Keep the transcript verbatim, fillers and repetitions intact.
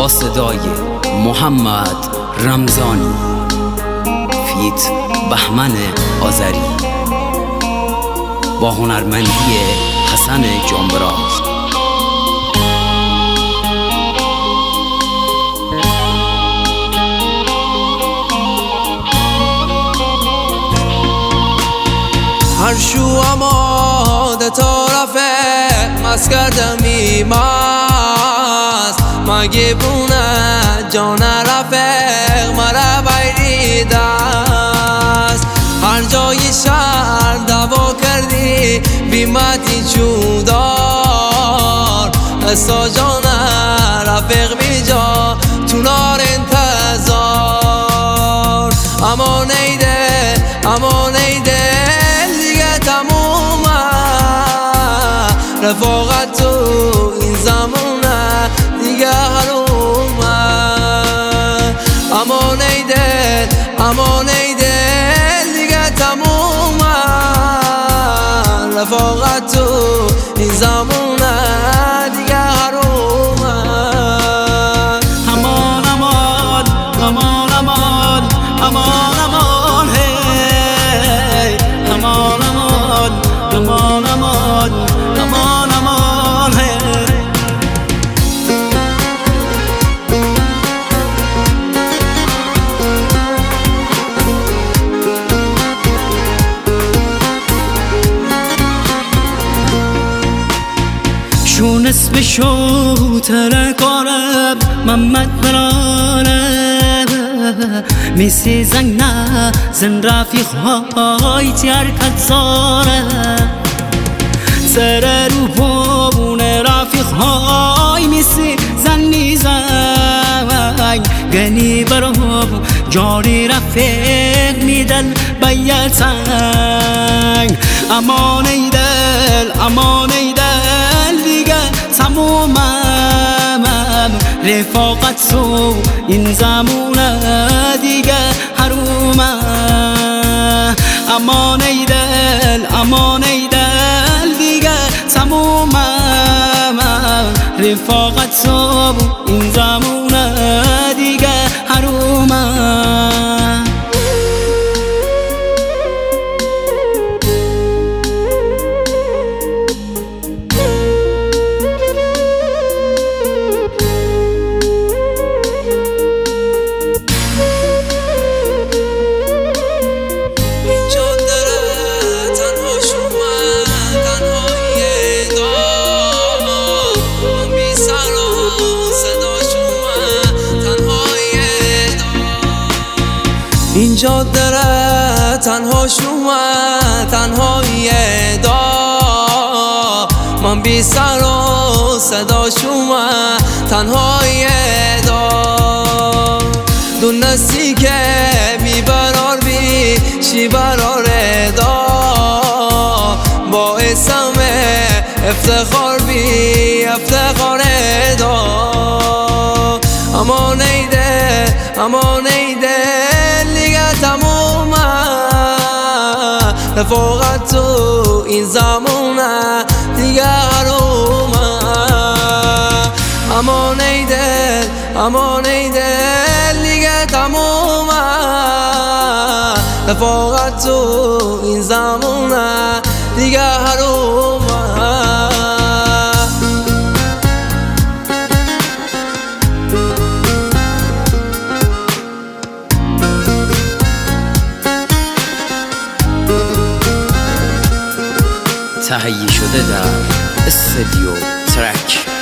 با صدای محمد رمضانی، فیت بهمن آذری، با هنرمندی حسن جانبراز. هر شو آماده طرفه مست کردمی مست مگه بونه جان رفیق مرا بیری دست هر جای شهر دوا کردی بیمتی چودار اسا جان رفیق بیجا تو نار انتظار اما نیده اما نیده رفاقت تو این زمونه دیگه حرومه اما نیدل اما نیدل دیگه تمومه رفاقت تو این زمونه دیگه حرومه امان امان امان امان امان امان هی امان امان امان امان امان امان هی شون اسم شو ترکارم محمد برانم میسی زنگ نه زن رفیق های تیار کت زارم سر رو پامون رفیق های میسی زنی زنگ گنی برام جاری رفیق میدل باید سنگ امان ایدل امان ایدل دیگه تمومم رفاقت تو این زمونه دیگه حرومه امان ایدل امان ایدل دیگه تمومم رفاقت تو این زمونه دیگه حرومه اینجا داره تنها شما تنهایی دا من بی سر و صدا شما تنهایی دا دونستی که بی برار بی شی برار دا باعثم افتخار بی افتخار دا اما نیده اما نیده تمومه رفاقت تو این زمونه دیگه حرومه اما نیدل اما نیدل دیگه تمومه رفاقت تو این زمونه دیگه حرومه تهیه شده در استودیو ترک.